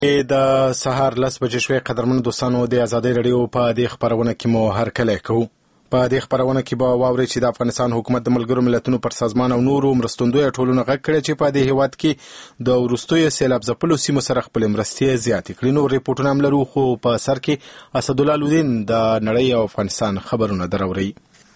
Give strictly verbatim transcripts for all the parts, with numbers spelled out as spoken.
د سهار لس بجې شوې. قدرمنو دوستانو، د ازادۍ راډیو په دې خپرونه کې مو هرکلی کوو. په دې خپرونه کې به واورئ چې د افغانستان حکومت د ملګرو ملتونو پر سازمان او نورو مرستندویه ټولنو غږ کړی چې په دې هیواد کې د وروستیو سیلاب ځپلو سیمو سره خپلې مرستې زیاتې کړي. نور ریپورټونه هم لرو، خو په سر کې اسدالله لودین د نړۍ او افغانستان خبرونه دراوړي.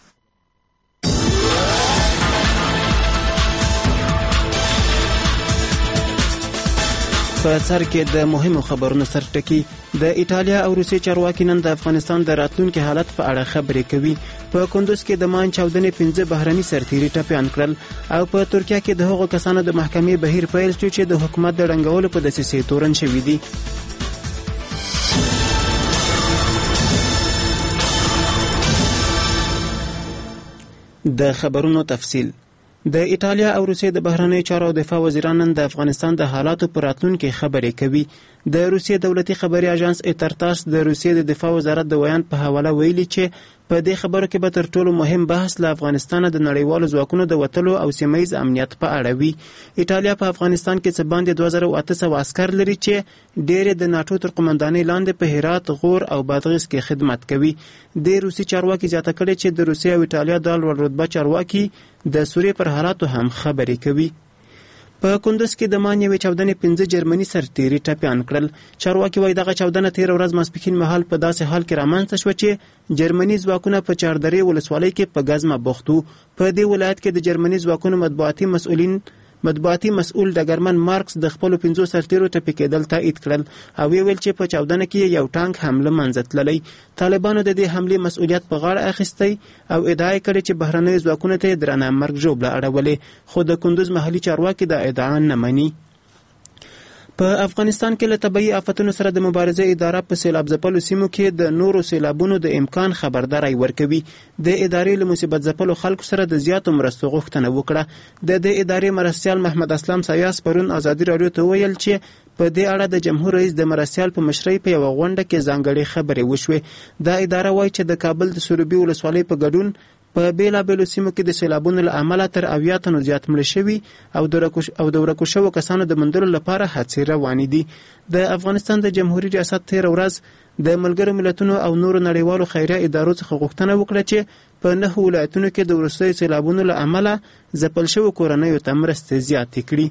په سر کې د مهمو خبرونو سرټکی. د ایټالیا او روسیې چارواکي نن د افغانستان د راتلونکي حالت په اړه خبرې کوي. په کندوز کې د مان چاودنې پنځه بهرني سرتیري ټپیان کړل، او په ترکیه کې د هغو کسانو د محکمې بهیر پیل شو چې د حکومت د ړنګولو په دسیسې تورن شوي دي. د خبرونو تفصیل. د ایټالیا او روسیې د بهرنیو چارو او دفاع وزیران نن د افغانستان د حالاتو پر راتلونکي خبرې کوي. د روسیې دولتي خبري اژانس اترتاس د روسیې د دفاع وزارت د بیان په حواله ویلي چې په دې خبرو کې به تر ټولو مهم بحث له افغانستان د نړیوالو ځواکونو د وتلو او سیمه‌ییز امنیت په اړه وي. ایټالیا په افغانستان کې څه باندې دوه زره اته سوه عسکر لري چې ډېر د ناټو تر قومندانۍ لاندې په هرات، غور او بادغیس کې خدمت کوي. د روسي چارواکي زیاته کړې چې د روسیې او ایټالیا د لوړ رتبه چارواکي د سوریې پر حالاتو هم خبرې کوي. په کندوز کې د مان یوې چاودنې پنځه جرمني سرتیري ټپیان کړل. چارواکي وایي دغه چاودنه تېره ورځ ماسپښین مهال په داسې حال کې رامنځته شوه چې جرمني ځواکونه په چاردرې ولسوالۍ کې په ګزمه بوخت وو. په دې ولایت کې د جرمني ځواکونو مطبوعاتي مسؤلین مطبوعاتي مسؤل ډګرمن مارکس د خپلو پنځو سرتیرو ټپي کېدل تایید کړل، او ویل چې په چاودنه کې یو ټانک هم له منځه تللی. طالبانو د دې حملې مسؤلیت په غاړه اخیستی او ادعا یې کړې چې بهرنیو ځواکونو ته یې درنه مرګ ژوبله اړولې، خو د کندوز محلي چارواکي دا ادعا نه مني. په افغانستان کې له طبیعي آفتونو سره د مبارزې اداره په سیلاب ځپلو سیمو کې د نورو سیلابونو د امکان خبرداری ورکوي. د ادارې له مصیبت ځپلو خلکو سره د زیاتو مرستو غوښتنه وکړه. د دې ادارې مرستیال محمد اسلام سایاس پرون ازادي راډیو ته ویل چې په دې اړه د جمهور رئیس د مرستیال په مشرۍ په یوه غونډه کې ځانګړې خبرې وشوې. دا اداره وایي چې د کابل د سروبي ولسوالۍ په ګډون په بیلابیلو سیمو کې د سیلابونو له امله تر اویا تنو زیات مړه شوي او د ورکو شوو کسانو د موندلو لپاره هڅې روانې دي. د افغانستان د جمهوریت ریاست تېره ورځ د ملګرو ملتونو او نورو نړیوالو خیریه ادارو څخه غوښتنه وکړه چې په نهو ولایتونو کې د وروستیو سیلابونو له امله ځپل شوو کورنیو ته مرستې زیاتې کړي.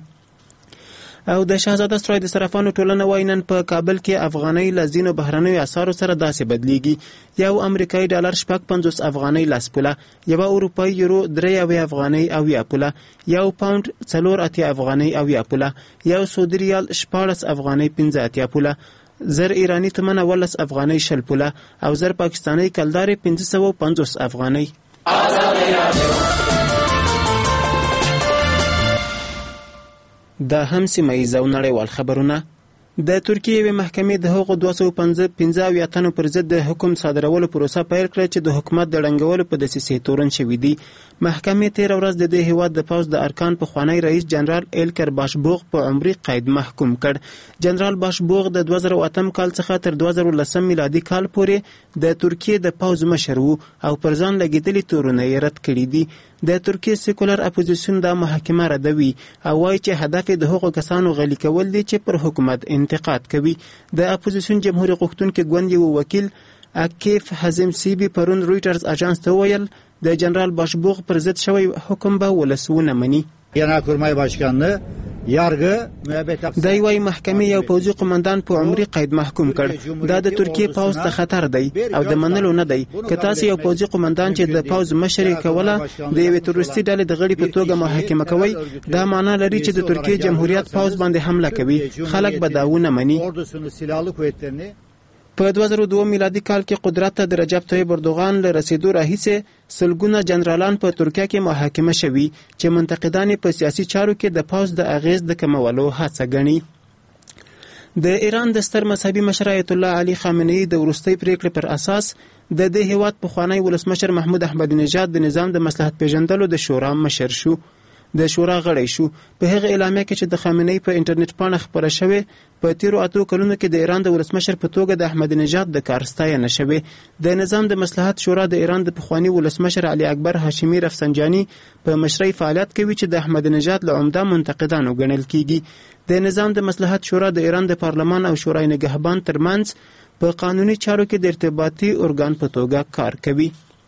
او د شهزاده سرای د صرافانو ټولنه وایي نن په کابل کې افغانۍ له ځینو بهرنیو اسعارو سره داسې بدلیږي: یو امریکایي ډالر شپږ پنځوس افغانۍ لس پوله، یوه اروپایي یورو درې اویا افغانۍ اویا پوله، یو پاونډ څلور اتیا افغانۍ اویا پوله، یو سعودي ریال شپاړس افغانۍ پنځه اتیا پوله، زر ایرانی تومن اولس افغانۍ شل پوله او زر پاکستانی کلدارې پنځه سوه پنځوس افغانۍ. د هم سیمه ییز او نړیوال خبرونه. د ترکیې یوې محکمې د هغو دوه سوه پنځه اویا تنو پر ضد د حکم صادرولو پروسه پیل کړه چې د حکومت د ړنګولو په دسیسې تورن شوي دي. محکمې تېره ورځ د دې هیواد د پوځ د ارکان پخوانی رئیس جنرال ایلکر باشبوغ په عمري قید محکوم کړ. جنرال باشبوغ د دوه زره اتم کال څخه تر دوه زره لسم میلادي کال پورې د ترکیې د پوځ مشر و او پر ځان لګېدلي تورونه یې رد کړي دي. د ترکیې سیکولر اپوزیسیون دا محاکمه ردوي او وایي چې هدف یې د هغو کسانو غلي کول دي چې پر حکومت انتقاد کوي. د اپوزیسیون جمهوریت غوښتونکي ګوند یو وکیل اکیف حزم سیبی پرون رویټرز اژانس ته ویل د جنرال باشبوغ پر ضد شوی حکم به ولس ونه مني. Genelkurmay Başkanlığı yargı müebbet hapsi. دی وايي محکمې یو پوځي قومندان په عمري قید محکوم کړ. دا د ترکیې پوځ ته خطر دی او د منلو نه دی. که تاسو یو پوځي قومندان چې د پوځ مشري کوله د یوې تروریستي ډلې د غړي په توګه محاکمه کوي، دا معنا لري چې د ترکیې جمهوریت پوځ باندې حمله کوي. خلک به دا ونه مني. په دوه زره دوه میلادي کال کې قدرت ته د رجب طیب اردوغان له رسیدو راهیسې سلګونه جنرالان په ترکیه کې محاکمه شوي چې منتقدان په سیاسي چارو کې د پوځ د اغیز د کمولو هڅه ګڼي. د ایران د ستر مذهبي مشر آیت الله علي خامنه‌ای د وروستۍ پریکړې پر اساس د دې هیواد پخوانی ولسمشر محمود احمدی نژاد د نظام د مصلحت پیژندلو د شورا مشر شو. د شورا غړی شو. په هغه اعلامیه کې چې د خامنه‌ای په انټرنیټ پاڼه خپره شوې په تیرو اتو کلونو کې د ایران د ولسمشر په توګه د احمدی نژاد د کار ستاینه شوې. د نظام د مصلحت شورا د ایران د پخوانی ولسمشر علي اکبر هاشمي رفسنجاني په مشرۍ فعالیت کوي چې د احمدی نژاد له عمده منتقدانو ګڼل کیږي. د نظام د مصلحت شورا د ایران د پارلمان او شورای نگهبان ترمنځ په قانوني چارو کې د ارتباطي ارګان په توګه کار کوي.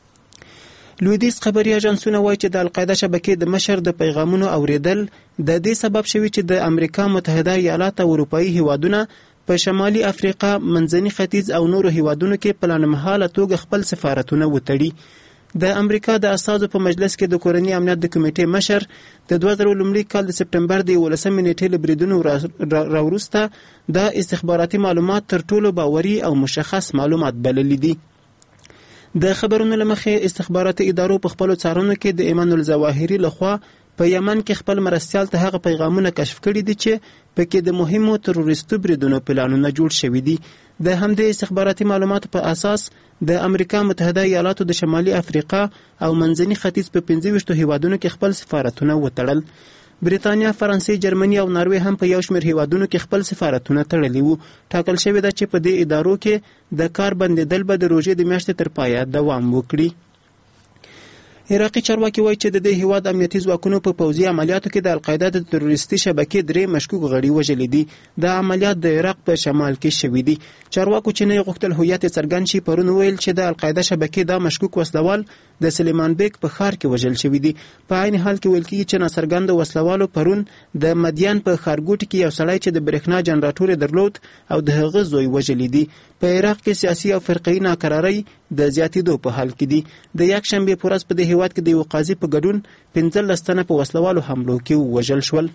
لویدیځ خبري اژانسونه وایي چې د القاعده شبکې د مشر د پیغامونو اوریدل د دې سبب شوی چې د امریکا متحده ایالات او اروپایي هیوادونه په شمالي افریقا، منځني ختیځ او نورو هیوادونو کې په لنډمهاله توګه خپل سفارتونه وتړي. د امریکا د اساسو په مجلس کې د کورنۍ امنیت د کمیټې مشر د دوه زره لومړي کال د سپټمبر د یولسمې نیټې له بریدونو راوروسته د استخباراتي معلومات تر ټولو باوري او مشخص معلومات بللي دي. د خبرونو له مخې استخباراتي ادارو په خپلو څارنو کې د ایمان الظواهري لخوا په یمن کې خپل مرستیال ته هغه پیغامونه کشف کړي دي چې پکې د مهمو تروریستو بریدونو پلانونه جوړ شوي دي. د همدې استخباراتي معلوماتو په اساس د امریکا متحده ایالاتو د شمالي افریقا او منځني ختیځ په پنځه ویشتو هیوادونو کې خپل سفارتونه وتړل. بریتانیا، فرانسې، جرمني او ناروې هم په یو شمېر هیوادونو کې خپل سفارتونه تړلي وو. ټاکل شوې ده چې په دې ادارو کې د کار بندېدل به د روژې د میاشتې تر پایه دوام وکړي. عراقي چارواکي وایي چې د دې هیواد امنیتي ځواکونو په پوځي عملیاتو کې د القاعده د تروریستي شبکې درې مشکوک غړي وژلي دي. دا عملیات د عراق په شمال کې شوي دي. چارواکو چې نه غوښتل هویت یې څرګند شي پرون ویل چې د القاعده شبکې دا مشکوک وسلوال د سلیمان بیگ په ښار کې وژل شوي دي. په عین حال کې ویل کېږي چې ناڅرګند وسلوالو پرون د مدین په ښارګوټي کې یو سړی چې د برېښنا جنراتور درلود او د هغه زوی وژلی دي. په عراق کې سیاسي او فرقه‌ایي ناکرارۍ د زیاتېدو په حال کې دي. د یکشنبې په ورځ په دې هیواد کې د یو قاضي په ګډون پنځلس تنه په وسلوالو حملو کې ووژل شول.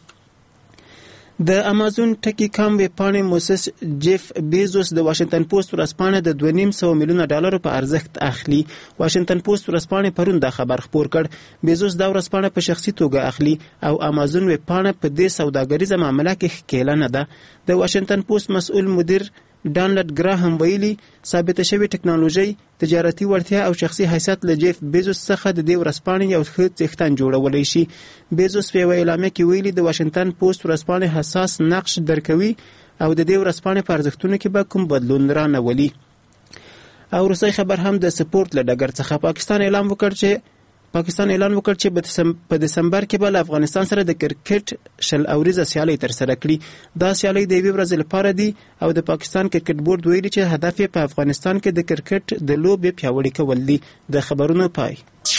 د امازون ټکی کام ویبپاڼې موسس جیف بیزوس د واشنگټن پوسټ ورځپاڼه د دوه نیم سوه میلیونه ډالرو په ارزښت اخلي. واشنگټن پوسټ ورځپاڼې پرون دا خبر خپور کړ. بیزوس دا ورځپاڼه په شخصي توګه اخلي او امازون ویبپاڼه په دې سوداګریزه معامله کې ښکېله نه ده. د واشنگټن پوسټ مسؤل مدیر ډانلډ ګراهم ویلي ثابته شوې ټکنالوژي، تجارتي وړتیا او شخصي حیثیت له جیف بیزوس څخه د دې ورځپاڼې یو ښه څښتن جوړولی شي. بیزوس په یوه اعلامیه کې ویلي د واشنګټن پوسټ ورځپاڼې حساس نقش درکوي او د دې ورځپاڼې په ارزښتونو کې به کوم بدلون رانولي. او روسي خبر هم د سپورت له ډګر څخه پاکستان اعلان وکړ چې پاکستان اعلان وکړ چې په دسمبر کې به له افغانستان سره د کرکټ شل اوریزه سیالي ترسره کړي. دا سیالي د یوې ورځې لپاره دي او د پاکستان کرکټ بورډ ویلي چې هدف یې په افغانستان کې د کرکټ د لوبې پیاوړي کول دي. د خبرونو پای.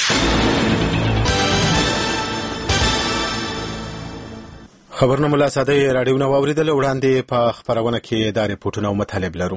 خبرونه ملا ساده راډیو نو اوریدل. وړاندې په خبرونه کې د ریپورتونو مطالب لرو.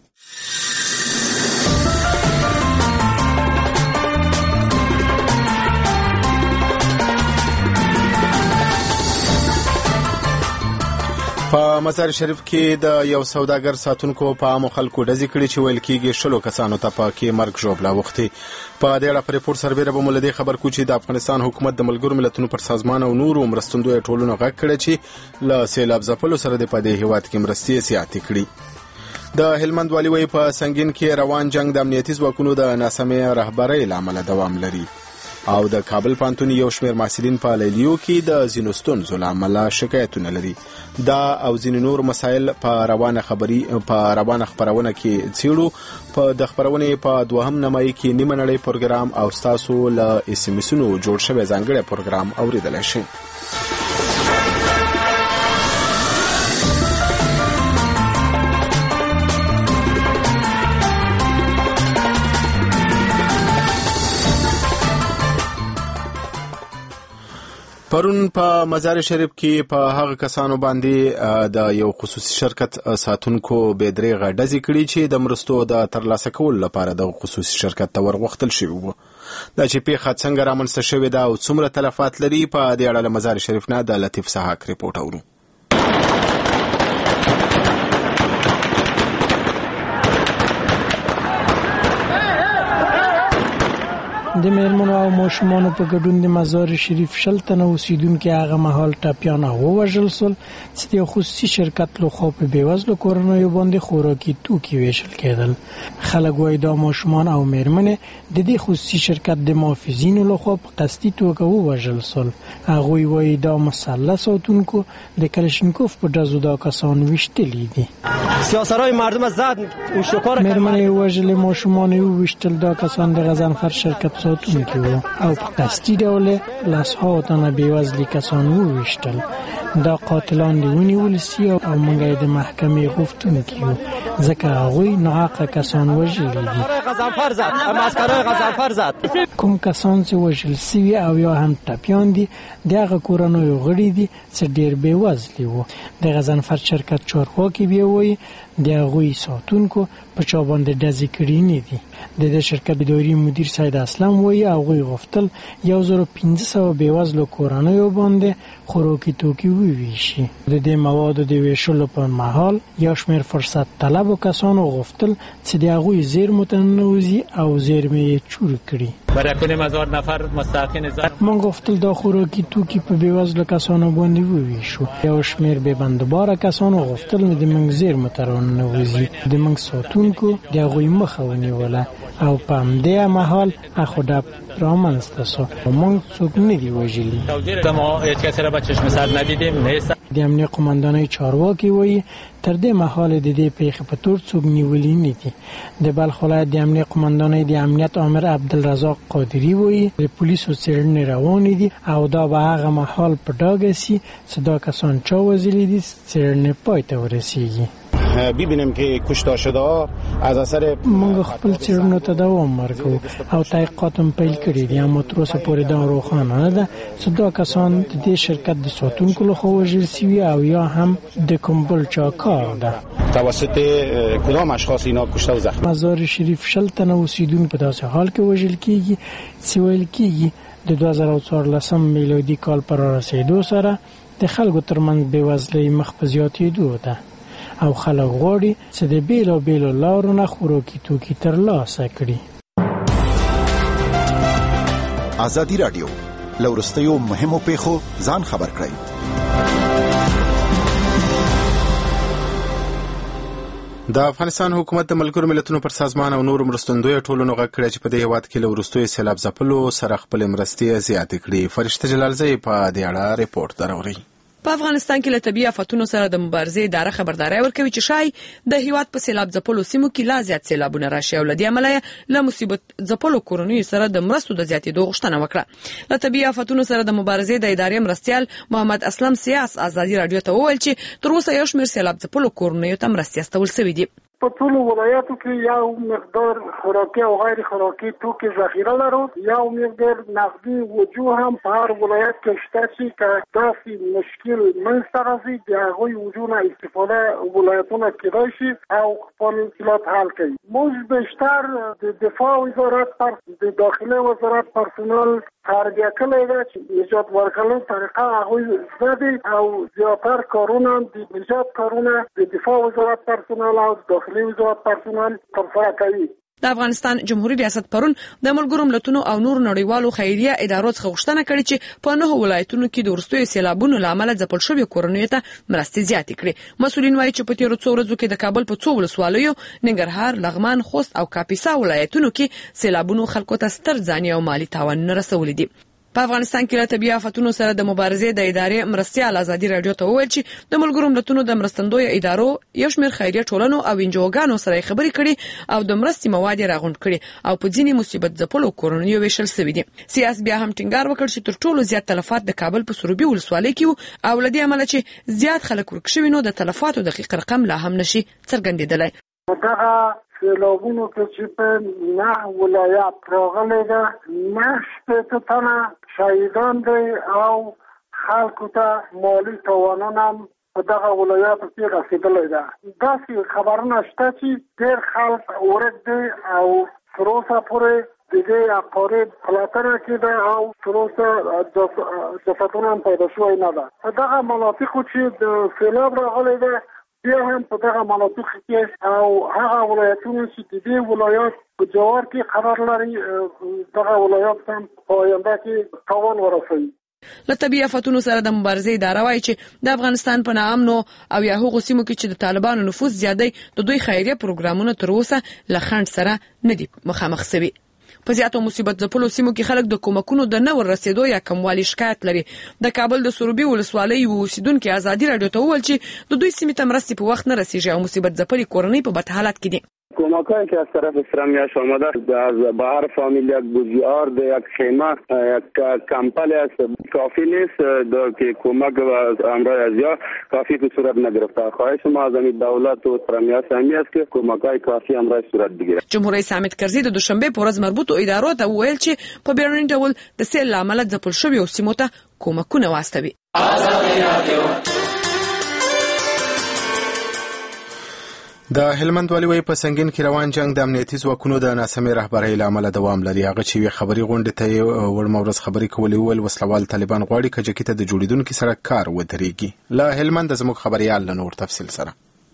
په مزار شریف کې د یو سوداګر ساتونکو په عامو خلکو ډزې کړي چې ویل کېږي شلو کسانو ته پکې مرګ ژوبله وختي. په دې اړه په ریپورټ سربیره به مو له دې خبر کوو چې د افغانستان حکومت د ملګرو ملتونو پر سازمان او نورو مرستندویه ټولنو غږ کړی چې له سیلاب ځپلو سره د په دې هیواد کې مرستې زیاتې کړي. د هلمند والي وایي په سنګین کې روان جنگ د امنیتي ځواکونو د ناسمې رهبرۍ له امله دوام لري. او د کابل پوهنتون یو شمېر محصلین په لیلیو کې د ځینو ستونزو له امله شکایتونه لري. دا او ځینې نور مسایل په روانه خبري په روانه خبرونه کې څېړو. په د خبرونې په دوهم نمایي کې نیمه نړۍ پروګرام او ستاسو له اس ام اسونو جوړ شوی ځانګړی پروګرام اوریدلی شئ. پرون په مزار شریف کې په هغه کسانو باندې د یو خصوصي شرکت ساتونکو بېدریغه ډزې کړي چې د مرستو د ترلاسه کولو لپاره د خصوصي شرکت ته ورغوښتل شوي وو. دا چې پیښه څنګه رامنځته شوې ده او څومره تلفات لري، په دې اړه له مزار شریف نه د لطیف سحاق ریپورټ اورو. د میرمنو او ماشومانو په ګډون د مزار شریف شل تنه اوسیدونکو هغه مهال ټاپیان ووژل شول چې د خصوصي شرکت له خوا په بیوزلو کورنیو باندې خوراکي توکي ویشل کېدل. خلک وایي دا ماشومان او میرمنې د دې خصوصي شرکت د محافظینو له خوا په قصدي توګه ووژل شول. هغوی وایي دا مسلح ساتونکو د کلشینکوف په ډزو دا کسان ویشتلي دي. سیاسرای مردم زد او شکار میرمنې وژلې ماشومان یې وویشتل. دا کسان د غضنفر شرکت ساتونکي وو او په قصدي ډول لسهاوو تنه بېوزلي کسان وویشتل. دا قاتلان دې ونیول سي او موږ د محکمې غوښتونکي یو ځکه هغوی ناحقه کسان وژلي دي. غضنفر زد مسکرای غضنفر زد. کوم کسان چې وژل سوي او یا هم ټپیان دي د هغه کورنیو غړي دي چې ډېر بېوزلي وو. د غضنفر شرکت چارواکي بیا وایي د هغوی ساتونکو په چا باندې ډزې کړي نه دي. د دې شرکت اداري مدیر سید اسلم وایي هغوی غوښتل یو زر و پنځه سوه بېوزلو کورنیو باندې خوراکي توکي وویشي. د دې موادو د ویشلو پر مهال یو شمېر فرصت طلبو کسانو غوښتل چې د هغوی زیرمو ته ننوځي او زیرمې یې چور کړي. برکن مزار نفر مستحقین زد. موږ غوښتل دا خوراکي توکي په بېوزلو کسانو باندې وویشو. یو شمېر بې بندوباره کسانو غوښتل د موږ زیرمو ته راننوځي. د موږ ساتونکو د هغوی مخه ونیوله او په همدې مهال اخوډب رامنځته شو. موږ څوک نه دي وژلي. ما هیچ کسی را به چشم سر ندیدیم. نیست. د امنیت قومندانۍ چارواکي وایي تر دې مهاله د دې پیښې په تور څوک نیولي نه دي. د بلخ ولایت د امنیت قومندانۍ د امنیت آمر عبدالرزاق قادري وایي د پولیسو څېړنې روانې دي او دا به هغه مهال په ډاګه سي چې دا کسان چا وژلي دي څېړنې پای ته ورسیږي. ببینیم که کشته شده ها از اثر موږ خپل څېړنو ته دوام ورکوو او تحقیقات هم پیل کړي دي، اما تر اوسه پورې دا روښانه نه ده چې دا کسان د دې شرکت د ساتونکو لخوا وژل سوي او یا هم د کوم بل چا کار ده. توسط کدام اشخاص اینا کشته و زخمی؟ مزار شریف شل تنه اوسیدونکو په داسې حال کې وژل کېږي چې ویل کېږي د دوه زره او څوارلسم میلادي کال په رارسېدو سره د خلکو ترمنځ بېوزلۍ مخ په زیاتېدو ده او خلک غواړي چې د بیلو بیلو لارو نه خوراکي توکي ترلاسه کړي. ازادي راډیو له وروستیو مهمو پیښو ځان خبر کړئ. د افغانستان حکومت د ملګرو ملتونو پر سازمان او نورو مرستندویو ټولنو غږ کړی چې په دې هیواد کې له وروستیو سیلاب ځپلو سره خپلې مرستې زیاتې کړي. فرشته جلالزی په دې اړه ریپورت دراوړي. په افغانستان کې له طبي آفتونو سره د مبارزې اداره خبرداري ورکوي چې شای د هیواد په سیلاب ځپلو سیمو کې لا زیات سیلابونه راشي او لدې عمله له مصیبت ځپلو کورنیو سره د مرستو د زیاتېدو غوښتنه وکړه. له طبي آفتونو سره د مبارزې د ادارې مرستیال محمد اسلم سیاس ازادي رادیو ته وویل چې تر اوسه یو شمېر سیلاب ځپلو کورنیو ته مرستې استول شوي دي. په ټولو ولایاتو کې یو مقدار خوراکي او غیر خوراکي توکي ذخیره لرو. یو مقدار نقدي وجوه هم په هر ولایت کې شته چې که داسې مشکل منځته راځي د هغوی وجوه نه استفاده ولایتونه کېدای شي او خپل مشکلات حل کوي. موږ بیشتر د دفاع وزارت پر د داخله وزارت پرسونل تربیه کړی ده چې نجات ورکولو طریقه هغوی زده دي او زیاتر کارونه د نجات کارونه د دفاع وزارت پرسونل او داخلي وزارت پرسونل ترسره کوي. د افغانستان جمهوریت ریاست پرون د ملګرو ملتونو او نور نړیوالو خیریه ادارو څخه غوښتنه کړې چې په نهو ولایتونو کې د وروستیو سیلابونو له امله ځپل شویو کورنیو ته مرستې زیاتې کړي. مسؤلین وایي چې په تیرو څو ورځو کې د کابل په څو ولسوالیو ننګرهار، لغمان، خوست او کاپیسا ولایتونو کې سیلابونو خلکو ته ستر ځاني او مالی تاوانونه رسولي دي. په افغانستان کې له طبي آفتونو سره د مبارزې د ادارې مرستیال ازادي رادیو ته وویل چې د ملګرو ملتونو د مرستندویو ادارو یو شمېر خیریه ټولنو او انجوګانو سره خبرې کړي او د مرستې مواد راغونډ کړي او په ځینې مصیبت ځپلو کورنیو ویشل شوي دي. سیاس بیا هم ټینګار وکړ چې تر ټولو زیات تلفات د کابل په سروبي ولسوالۍ کې او له دې امله چې زیات خلک ورک شوي نو د تلفاتو دقیق رقم لا هم نشي څرګندېدلی. سیلابونو کې چې په نه ولایت راغلی ده نه شپېته تنه شهیدان دی او خلکو ته مالي تاوانونه هم په دغه ولایاتو کې رسېدلی ده. داسې خبرونه شته چې ډېر خلک ورک دی او تر اوسه پورې د دې اقارب پلټنه کېده او تر اوسه جسدونه هم پیدا شوی نه ده. په دغه مناطقو چې د سیلاب راغلی ده بیا هم په دغه مناطق کې او هغه ولایتونه چې د دې ولایت په جوار کې قرار لري دغه ولایت هم په آینده کې تاوان ورسوي. له طبیعي آفتونو سره د مبارزې اداره وایي چې د افغانستان په ناامنو او یا هغو سیمو کې چې د طالبانو نفوذ زیاتۍ د دوی خیریه پروګرامونه تر اوسه له خنډ سره نه دي مخامخ شوي. په زیاتو مصیبت ځپلو سیمو کې خلک د کومکونو د نه ورسېدو یا کموالي شکایت لري. د کابل د سروبي ولسوالۍ اوسیدونکو ازادي راډیو ته وویل چې د دوی سیمې ته مرستې په وخت نه رسیږي او مصیبت ځپلې کورنۍ په بد حالت کې دي. کمکایی که از طرف اسلامیش آمده از بهر فامیل یک بزیار ده یک خیمه یک کمپل است کافی نیست که کمک امرای ازیا کافی به صورت نگرفته. خواهش ما از دولت و اسلامیش همی است که کمکای کافی امرای صورت بگیره. جمهور رئیس حامد کرزي د دوشنبه په ورځ مربوطو ادارو ته ویل چې په بیړني ډول د سیل لامل ځپل شوی او سیمو ته کومکونه واستوي. د هلمند والي وایي په سنگین کې روان جنگ د امنیتي ځواکونو د ناسمې رهبرۍ له امله دوام لري. هغه چې یوې خبري غونډې ته یې وړمه ورځ خبرې کولې وویل وسلوال طالبان غواړي کجکي ته د جوړېدونکي سړک کار ودرېږي. له هلمند زموږ خبريال له نور تفصیل سره.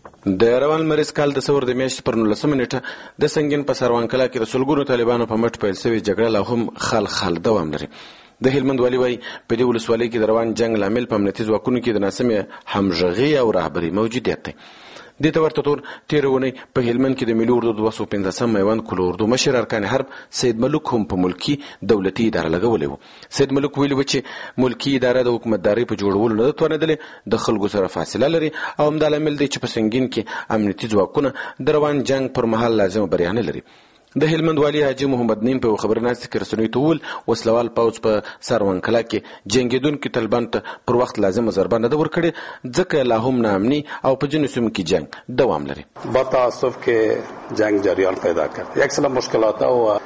د روان مریض کال د څور د میاشتې پر نولسمه نیټه د سنگین په سروان کلا کې د سلګونو طالبانو په مټ پیل شوې جګړه لا هم خل خل دوام لري. د هلمند والي وایي په دې ولسوالۍ کې د روان جنگ لامل په امنیتي ځواکونو کې د ناسمې همغږي او رهبرۍ موجودیت دی. د دې ورته تور تیرونی په هلمند کې د ملي اردو دوه سوه پنځه میوند کول اردو مشر ارکان حرب سید ملک هم په ملکی دولتي اداره لګولې و. سید ملک ویلي و چې ملکی اداره د حکومتداري په جوړولو نه توانېدلې د خلکو سره فاصله لري او همدا لامل دی چې په سنگین کې امنیتي ځواکونه د روان جنگ پر مهال لازم بریا نه لري. د هلمند والي حاجي محمد نیم په خبرنامه کې رسنیو ته وویل وسلوال پوځ په سروان کلا کې جنگیدونکو طالبان ته پر وخت لازم ضربه نه ورکړي ځکه لا هم نامني او په جنو سیمو کې جنگ دوام لري. با تاسف که جنگ جریان پیدا کرد یک سلام مشکلات او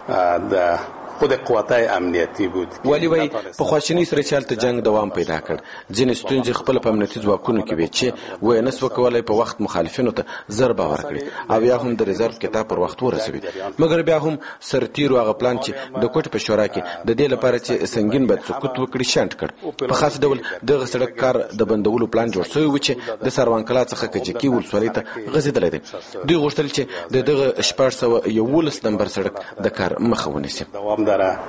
د خود قوتای امنیتی بود. ولی وای په خواشینی سره چالت جنگ دوام پیدا کړ. ځینې ستونزې خپل په امنیتي ځواکونو کې وي چې وای نس وکولای په وخت مخالفینو ته ضربه ورکړي او یا هم د ریزرو کتاب پر وخت ورسوي. مګر بیا هم سرتیرو هغه پلان چې د کوټ په شورا کې د دې لپاره چې سنگین بد سقوط وکړي شانت کړ. په خاص ډول د سړک کار د بندولو پلان جوړ شوی و چې د سروان کلا څخه کجکی ولسوالۍ ته غځیدل دي. دوی غوښتل چې د دغه شپږ سوه یولس نمبر سړک د کار مخه ونیسي داره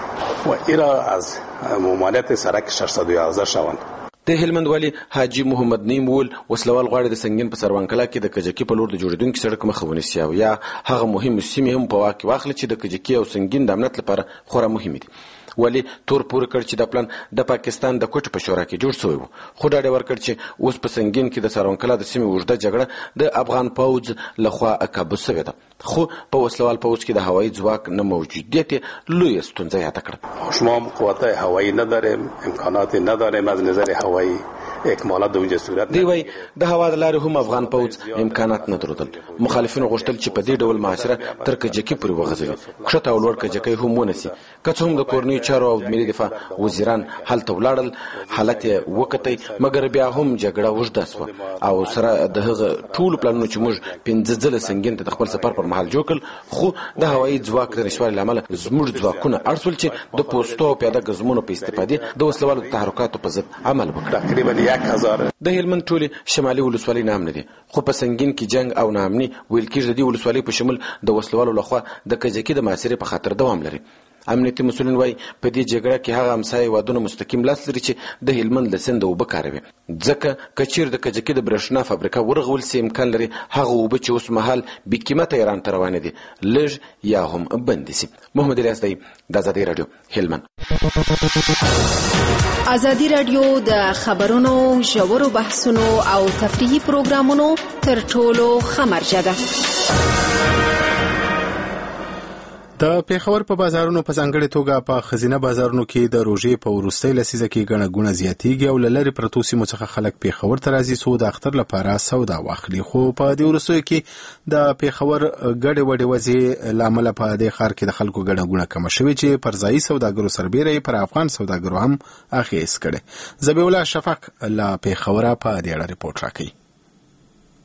و ایرا از ممانعت سرک ششصد و یازده شوند. د هلمند والي حاجي محمد نیم ول وسلوال غواړي د سنگین په سروان کلا کې د کجکی په لور د جوړیدونکو سړک مخه ونیسي او یا هغه مهم سیمې هم په واقع واخلي چې د کجکی او سنگین د امنیت لپاره خورا مهم دي. ولی تور پور کړ چې د پلان د پاکستان د کوټ په شورا کې جوړ شوی و. خو دا ډېر ورکړ چې اوس په سنگین کې د سروان کلا د سیمې وژده جګړه د افغان پوځ لخوا اکابو شوې ده. خو په وسلوال پوځ کې د هوایي ځواک نه موجودیت لوی ستونزه یاد کړه. شما قوت هوایی نداریم، امکانات نداریم از نظر هوایی اکمالات د وجه صورت دی. وای د هوا د لارې هم افغان پوځ امکانات نه درلودل. مخالفینو غوښتل چې په دې ډول محاصره تر کجکی پورې وغځوي. کښته او لوړ کجکی هم ونیسي. که څه هم د کورنیو چارو او ملي دفاع وزیران هلته ولاړل حالت یې وکتی مګر بیا هم جګړه اوږده شوه او سره د هغه ټولو پلانونو چې موږ پنځه ځله سنگین ته د خپل سفر پر مهال جوړ کړل خو د هوایي ځواک د نشتوالي له امله زموږ ځواکونه اړ شول چې د پوستو او پیاده ګزمونو په استفادې د وسلوالو تحرکاتو په ضد عمل وکړي. تقریبا یک هزار د هلمند ټولې شمالي ولسوالۍ نام نه دي خو په سنگین کې جنگ او نامني ویل کېږي د دې ولسوالۍ په شمول د وسلوالو لخوا د کجکي د محاصرې په خاطر دوام لري. امنیتي مسؤلین وایي په دې جګړه کې هغه همسایه هیوادونه مستقیم لاس لري چې د هلمند له سیند اوبه کاروي ځکه که چیرې د کجکي د برېښنا فابریکه ورغول سي امکان لري هغه اوبه چې اوس مهال بې قیمته ایران ته روانې دي لږ یا هم بندې سي. محمد الیاس دی د ازادي راډیو هلمند. ازادي راډیو د خبرونو ژورو بحثونو او تفریحي پروګرامونو تر ټولو ښه مرجع ده. د پیښور په بازارونو په ځانګړې توګه په خزینه بازارونو کې د روژې په وروستۍ لسیزه کې ګڼه ګوڼه زیاتېږي او له لرې پرتو سیمو څخه خلک پیښور ته راځي څو د اختر لپاره سودا واخلي. خو په دې وروستیو کې د پیښور ګډې وډې وضعې له امله په دې ښار کې د خلکو ګڼه ګوڼه کمه شوې چې پر ځایي سوداګرو سربیره یې پر افغان سوداګرو هم اخیست کړی. ذبیح الله شفق له پیښوره په دې اړه ریپورټ راکوي.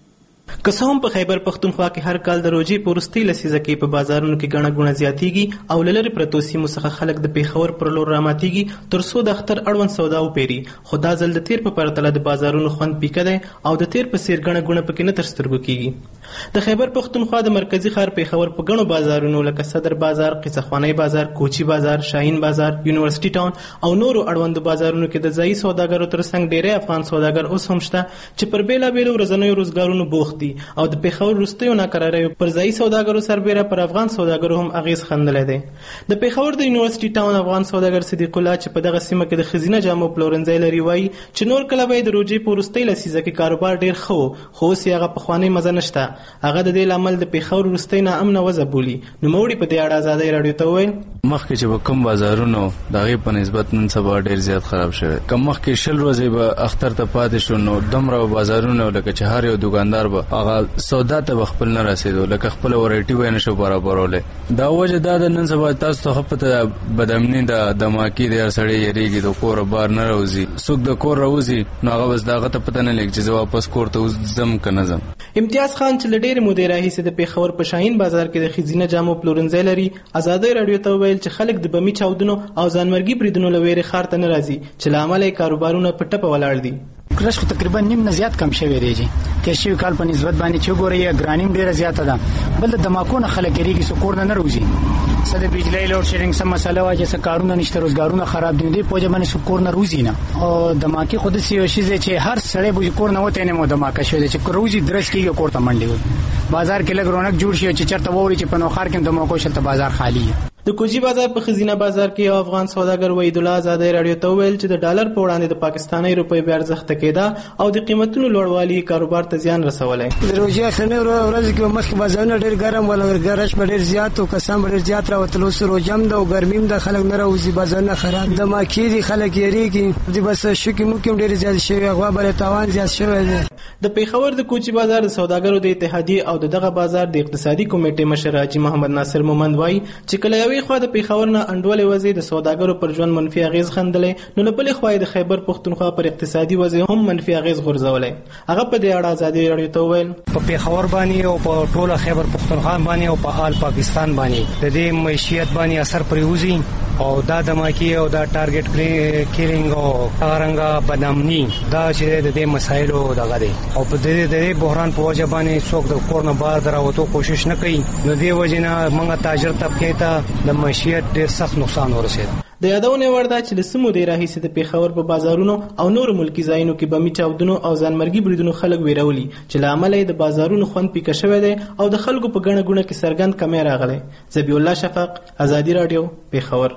که څه هم په خیبر پښتونخوا کې هر کال د روژې په وروستۍ لسیزه کې په بازارونو کې ګڼه ګوڼه زیاتیږي او له لرې پرتو سیمو څخه خلک د پېښور پر لور راماتیږي تر څو د اختر اړوند سودا وپیري، خو دا ځل د تیر په پرتله د بازارونو خوند پیکه دی او د تیر په څیر ګڼه ګوڼه پکې نه تر سترګو کیږي. د خیبر پښتونخوا د مرکزي ښار پېښور په ګڼو بازارونو لکه صدر بازار، قیصخوانی بازار، کوچی بازار، شاهین بازار، یونیورسيټي ټاون او نورو اړوندو بازارونو کې د ځایي سوداګرو ترڅنګ ډېری افغان سوداګر اوس هم شته چې پر بېلابېلو ورځنیو روزګارونو بوخت دي او د پېښور وروستیو ناکراریو پر ځایي سوداګرو سربیره پر افغان سوداګرو هم اغیز ښندلی دی. د پېښور د یونیورسيټي ټاون افغان سوداګر صدیق الله چې په دغه سیمه کې د ښځینه جامو پلورنځی لري وایي چې نور کله به یې د روژې په وروستۍ لسیزه کې کاروبار ډېر ښه و، خو اوس یې هغه پخوانۍ مزه نشته. هغه د دې لامل د پېښور وروستۍ ناامنه وضع بولي. نوموړي په دې اړه ازادۍ راډیو ته وویل مخکې چې به کوم بازارونو د هغې په نسبت نن سبا ډېر زیات خراب شوی. که مخکې شل ورځې به اختر ته پاتې شو نو دومره بازارونه لکه چې هر یو دوکاندار به هغه سودا ته به خپل نه رسېدو، لکه خپله ورایټي به یې نه شو برابرولی. دا وجه دا ده نن سبا تاسو ته ښه پته بدامني ده، دماکي دی، هر سړی یېرېږي د کوره بار نه راوځي. څوک د کور راوځي نو هغه بس د هغه ته پته نه لګي چې زه واپس کور ته ځم که نه ځم. امتیاز خان چې له ډېرې مودې راهیسې د پېښور په شاهین بازار کې د ښځینه جامو پلورنځی لري ازادۍ راډیو ته وویل چې خلک د بمي چاودنو او ځانمرګي بریدونو له ویرې ښار ته نه راځي چې له امله یې کاروبارونه په ټپه ولاړ دي. کرش خو تقریبا نیم نه زیات کم شوی دی چې تیر شوي کال په نسبت باندې چې وګورئ ګرانیم ډېره زیاته ده. بل د دماکو نه خلک یېرېږي څه کور نه نه راوځي، څه د بجلۍ لوډ شیډینګ څه مسله وه چې څه کارونه نشته، روزګارونه خراب دي، دې په وجه باندې څوک کور نه روځي نه. او دماکې خو داسې یو شی دی چې هر سړی به کور نه وتی نه مو دماکه شوی دی چې روځي درس کېږي کور ته منډې وي. بازار کې لږ رونق جوړ شي چې چېرته واوري چې په نوښار کې دماکو شلته بازار خالي. د کوچی بازار په ښځینه بازار کې یو افغان سوداګر وحید الله ازادۍ راډیو ته وویل چې د ډالر په وړاندې د پاکستاني روپۍ بیا ارزښت کېده او د قیمتونو لوړوالي کاروبار ته زیان رسولی. د روژې اخرنۍ ورځې کې مخکې بازارونه ډېر ګرم ول، ګرش به ډېر زیات و، کسان به ډېر زیات راوتل. اوس روژه هم ده او ګرمي هم ده، خلک نه راوځي، بازارونه خراب، دماکې دي، خلک یېرېږي دي، بس شوکې موکې هم ډېرې زیاتې شوي، غوا بلې تاوان زیات شوی دی. د پېښور د کوچی بازار د سوداګرو د اتحادیې او د دغه بازار د اقتصادي کمیټې مشر حاجي محمد ناصر مومند وایي چې کله یوې خوا د پېښور نه انډولې وضع د سوداګرو پر ژوند منفي اغیز خندلی، نو له بلې خوا د خیبر پښتونخوا پر اقتصادي وضع هم منفي اغیز غورځولی. هغه په دې اړه ازادۍ راډیو ته وویل په پېښور باندې او په ټوله خیبر پښتونخوا باندې او په آل پاکستان باندې د دې معیشت باندې اثر پرېوځي او دا دماکي او دا ټارګټ کیلینګ او هغه بدامني دا چې د دې مسایلو دغه دی او په دې د بحران په وجه باندې څوک د کور نه بهر دراوتو کوشش نه کوي. نو دې وجې نه موږ تاجر طبقې ته د معیشت ډېر سخت نقصان ورسېد. د یادونې وړ ده چې له څه مودې راهیسې د پېښور په بازارونو او نورو ملکي ځایونو کې بمي چاودنو او ځانمرګي بریدونو خلک ویرولي چې له امله یې د بازارونو خوند پیکه شوی دی او د خلکو په ګڼه ګوڼه کې څرګند کمی راغلی. ذبیح الله شفق، ازادي راډیو، پېښور.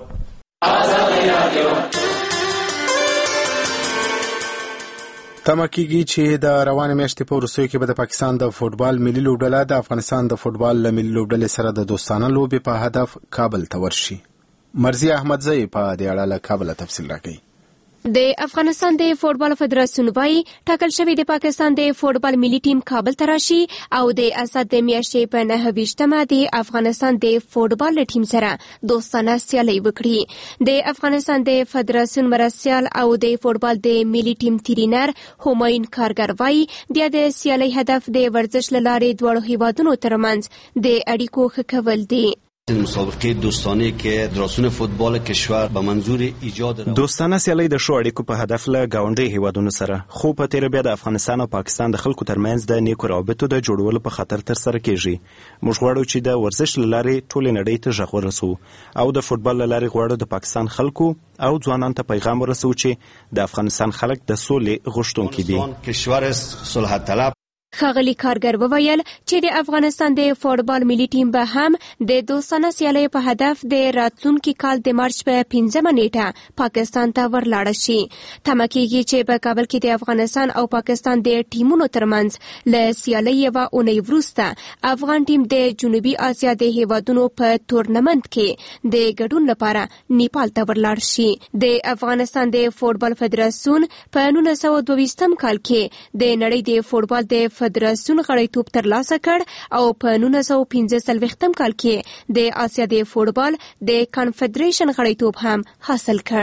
تمه کېږي چې د روانې میاشتې په وروستیو کې به د پاکستان د فوټبال ملي لوبډله د افغانستان د فوټبال له ملي لوبډلې سره د دوستانه لوبې په هدف کابل ته ورشي. مرضی احمدزی په دې اړه له کابل تفصیل راکوي. د افغانستان د فوټبال فدراسیون وايي ټاکل شوی د پاکستان د فوټبال ملي ټیم کابل ته راشي او د اسد د میاشتې په نهه ویشتمه د افغانستان د فوټبال ټیم سره دوستانه سیالي وکړي. د افغانستان د فدراسیون مرستیال او د فوټبال د ملي ټیم ترینر همایون کارګر وايي د سیالي هدف د ورزش له لارې دواړو هیوادونو ترمنځ د اړیکو ښه کول دي. مسابقه دوستانه که دراسون فوتبال کشور به منظور ایجاد دوستانه سیالي د شو اړیکو په هدف له گاونډي هیوادونو سره خو په تیر بیا د افغانستان او پاکستان د خلکو ترمنځ د نیکو روابطو د جوړولو په خاطر تر سره کیږي. موږ غواړو چې د ورزش لارې ټول نړۍ ته غږ ورسو او د فوتبال لارې غواړو د پاکستان خلکو او ځوانانو ته پیغام ورسو چې د افغانستان خلک د سولې غوښتونکي دي. کشور صلح طلب ښاغلي کارګر وویل چې د افغانستان د فوټبال ملي ټیم به هم د دوستانه سیالۍ په هدف د راتلونکي کال د مارچ په پنځمه نیټه پاکستان ته ورلاړه شي. تمه کېږي چې په کابل کې د افغانستان او پاکستان د ټیمونو ترمنځ له سیالۍ یوه اونۍ وروسته افغان ټیم د جنوبي اسیا د هیوادونو په تورنمنت کې د ګډون لپاره نیپال ته ورلاړ شي. د افغانستان د فوټبال فدراسیون په نولس سوه دوه ویشتم کال کې د نړۍ د فوټبال د فدراسیون غړیتوب ترلاسه کړ او په نولس سوه پنځه څلوېښتم کال کې د اسیا د فوټبال د کنفدریشن غړیتوب هم حاصل کړ.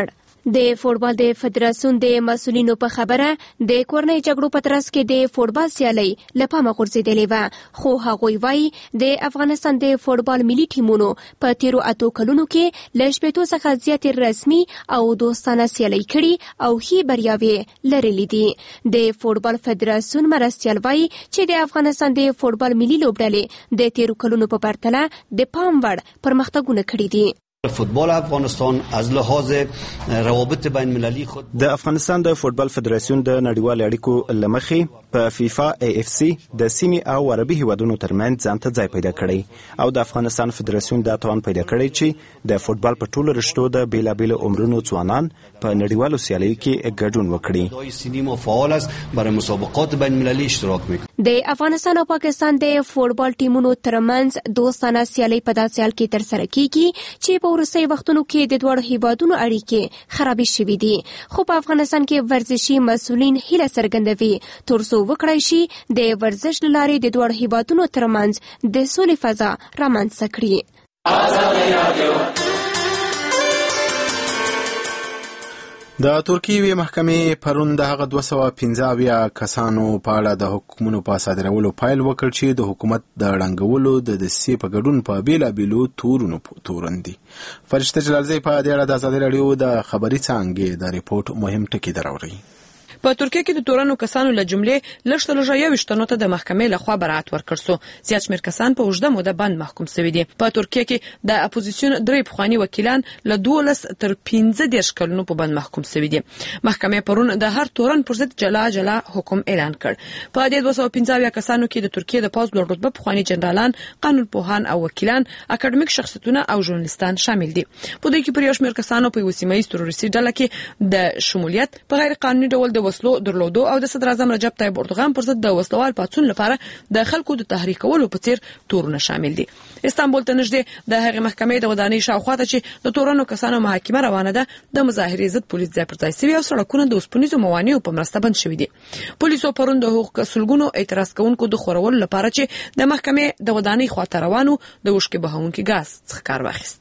د فوټبال د فدراسیون د مسؤلینو په خبره د کورنۍ جګړو په ترڅ کې د فوټبال سیالۍ له پامه غورځېدلې وه، خو هغوی وایي د افغانستان د فوټبال ملي ټیمونو په تیرو اتو کلونو کې له شپېتو څخه زیاتې رسمي او دوستانه سیالۍ کړي او ښې بریاوې لرلې دي. د فوټبال فدراسیون مرستیال وایي چې د افغانستان د فوټبال ملي لوبډلې د تیرو کلونو په پرتله د پام وړ پرمختګونه کړي دي. فوتبال افغانستان از لحاظ روابط بین المللی خود د افغانستان د فوټبال فدراسیون د نړیوال اړیکو لمخې په فیفا ای اف سی د سیمې او عربي هیوادونو ترمنځ ځان ته ځای پیدا کړی او د افغانستان فدراسیون دا توان پیدا کړی چې د فوټبال په ټولو رشتو د بیلابیلو عمرونو ځوانان په نړیوالو سیالیو کې ګډون وکړي. سینما فعال است برای مسابقات بین المللی اشتراک میکنه. د افغانستان او پاکستان د فوټبال ټیمونو ترمنځ دوستانه سیالۍ په داسې حال کې ترسره کیږي چې په وروستیو وختونو کې د دواړو هیوادونو اړیکې خرابې شوې دي، خو په افغانستان کې ورزشي مسؤلین هیله څرګندوي ترڅو وکړای شي د ورزش له لارې د دواړو هیوادونو ترمنځ د سولې فضا رامنځته کړي. د ترکیې یوې محکمې پرون د هغه دوه سوه پنځه اویا کسانو په اړه د حکمونو په صادرولو پیل وکړ چې د حکومت د ړنګولو د دسیسې په ګډون په بیلابیلو تورونو تورن دي. فرشته جلالزی په دې اړه د ازادي راډیو د خبري څانګې د ریپورت مهم ټکي دراوړي. په ترکیه کې د تورنو کسانو له جملې لږ تر لږه یوویشت تنو ته د محکمې لخوا براءت ورکړل سو. زیات شمېر کسان په اوږده موده بند محکوم شوي دي. په ترکیه کې د اپوزیسیون درې پخواني وکیلان له دولس تر پنځه دېرش کلونو په بند محکوم شوي دي. محکمې پرون د هر تورن پر ضد جلا جلا حکم اعلان کړ. په دې دوه سوه پنځه اویا کسانو کې د ترکیه د پوځ لوړ رتبه پخواني جنرالان، قانونپوهان او وکیلان، اکاډمیک شخصیتونه او ژورنالیستان شامل دي. په دوی کې پر یو شمېر کسانو په یوه سیمه ییز تروریستي ډله کې د شمولیت، په غیر قانوني ډول د وسلو درلودو او د صدر اعظم رجب طیب اردوغان پر ضد د وسلوال پاڅون لپاره د خلکو د تحریک کولو په څیر تورونه شامل دي. استانبول ته نږدې د هغې محکمې د ودانۍ شاوخوا ته چې د تورنو کسانو محاکمه روانه ده، د مظاهرې ضد پولیس ځای پر ځای شوي او سړکونه د اوسپنیزو موانعو په مرسته بند شوي دي. پولیسو پرون د هغو سلګونو اعتراض کوونکو د خورولو لپاره چې د محکمې د ودانۍ خواته روانو د اوښکې بهونکي ګاز څخه کار واخیست.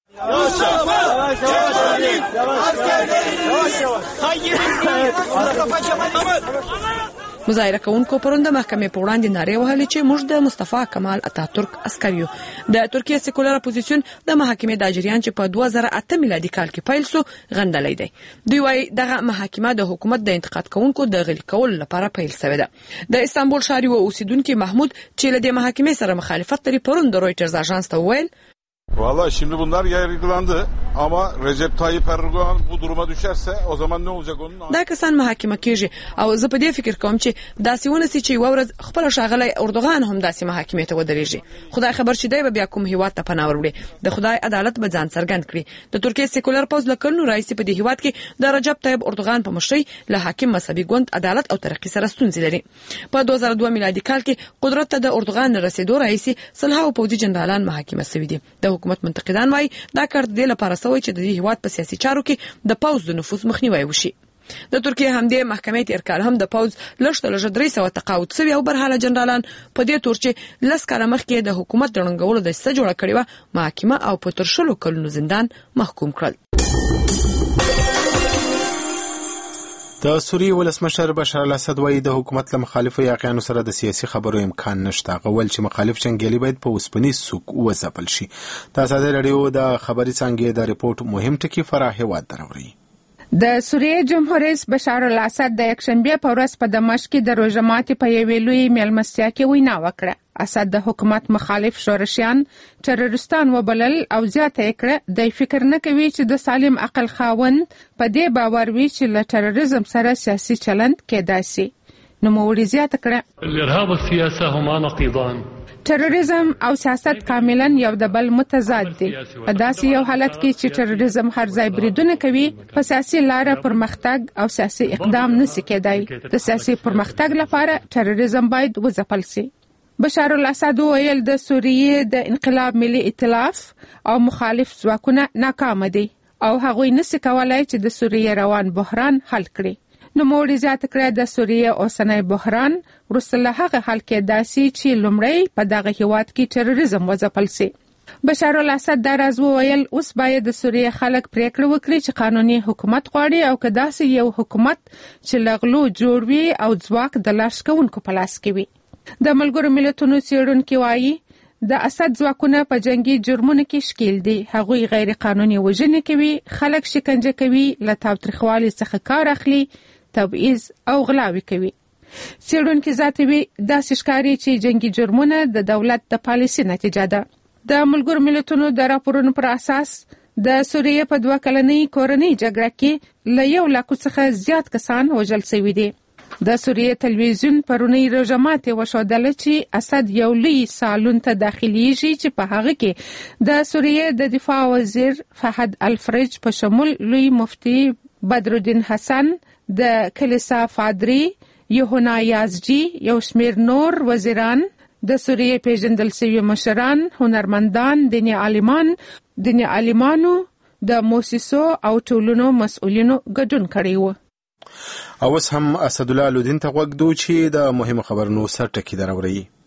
مظاهره کوونکو پرون د محکمې په وړاندې نارې وهلې چې موږ د مصطفی کمال اتاتورک عسکر یو. د ترکیه سیکولر اپوزیسیون د محاکمې د جریان چې په دوه زره اته میلادي کال کې پیل سو غندلی دی. دوی وایي دغه محاکمه د حکومت د انتقاد کوونکو د غلي کولو لپاره پیل شوې ده. د استانبول ښار یو اوسیدونکي محمود چې له دې محاکمې سره مخالفت لري پرون د رویټرز اژانس ته وویل Vallahi şimdi bunlar yargılandı ama Recep Tayyip Erdoğan bu duruma düşerse o zaman ne olacak onun? دا کسان محاکمه کیږي او زه په دې فکر کوم چې داسې ونسي چې یوه ورځ خپل ښاغلی اردوغان هم داسې محاکمې ته ودرېږي. خدای خبر چې دی به بیا کوم هیواد ته پناه وروړي. د خدای عدالت به ځان څرګند کړي. د ترکیې سیکولر پوځ له کلونو راهیسې په دې هیواد کې د رجب طیب اردوغان په مشرۍ له حاکم مذهبي ګوند عدالت او ترقي سره ستونزې لري. په دوه زره دوه میلادي کال کې قدرت ته د اردوغان نه رسېدو راهیسې سلهاوو پوځي جنرالان محاکمه شوي دي. د حکومت منتقدان وایي دا کار د دې لپاره شوی چې د دې هیواد په سیاسي چارو کې د پوځ د نفوذ مخنیوی وشي. د ترکیې همدې محکمې تیر کال هم د پوځ لږ تر لږه درې سوه تقاعد شوي او برحاله جنرالان په دې تور چې لس کاله مخکې د حکومت د ړنګولو دسیسه جوړه کړې وه محاکمه او په تر شلو کلونو زندان محکوم کړل. د سوریې ولسمشر بشار الاسد وایي د حکومت له مخالفو یاقیانو سره د سیاسي خبرو امکان نشته. هغه ویل چې مخالف جنګیالي باید په اوسپنیز سوک وځپل شي. د ازادي راډیو د خبري څانګې د ریپورت مهم ټکي فراه هیواد دراوړي. د سوریې جمهور رئیس بشار الاسد د یکشنبه په ورځ په دمشق کې د روژه ماتي په یوې لویې میلمستیا کې وینا وکړه. اسد د حکومت مخالف شورشیان تروریستان وبلل او زیاته کړه د فکر نه کوي چې د سالم عقل خاوند په دې باور وي چې له تروریزم سره سیاسي چلند کېدای شي. نو موړي زیاته کړه الارهاب والسیاسه هما نقيضان. تروریزم او سیاست کاملا یو د بل متضاد دي. په داسې یو حالت کې چې تروریزم هر ځای بریدونه کوي په سیاسي لاره پرمختګ او سیاسي اقدام نشي کېدای. د سیاسي پرمختګ لپاره تروریزم باید وځپل شي. بشار الاسد ویل د سوریې د انقلاب ملي ائتلاف او مخالف ځواکونه ناکام دي او هغوی نشي کولای چې د سوریې روان بحران حل کړي. نو موړي زیاته کړه د سوریې اوسنی بحران وروسته له هغه حل کېدای شي چې لومړی په دغه هیواد کې تروریزم وځپل شي. بشار الاسد دا راز وویل اوس باید د سوریه خلک پریکړه وکړي چې قانوني حکومت غواړي او که داسې یو حکومت چې لغلو جوړ وي او ځواک د لاس کوونکو په لاس کې وي. د ملګرو ملتونو څېړونکي وایي د اسد ځواکونه په جنگي جرمونو کې ښکیل دي. هغوی غیر قانوني وژنې کوي، خلک شکنجه کوي، له تاوتریخوالي څخه کار اخلي، تبعیض او غلاوې کوي. څېړونکي زیاتوي داسې ښکاري چې جنگي جرمونه د دولت د پالیسۍ نتیجه ده. د ملګرو ملتونو د راپورونو پر اساس د سوریه په دوه کلنۍ کورنۍ جګړه کې له یو لاکو څخه زیات کسان وژل شوي دي. د سوریه تلویزیون پرونی روژه ماتې وښودله چې اسد یو لوی سالون ته داخلیږي چې په هغه کې د سوریه د دفاع وزیر فهد الفرج په شمول لوی مفتی بدرالدین حسن، د کلیسا فادری یوحنا یازجی، یو شمیر نور وزیران، د سوریه پیژندل شوي مشران، هنرمندان، دیني عالمان، دیني عالمانو، د موسسو او ټولنو مسؤلینو ګډون کړی و. اوس هم اسدالله الدین ته غوږ دو چې د مهمو خبرونو سر ټکي دراوړي.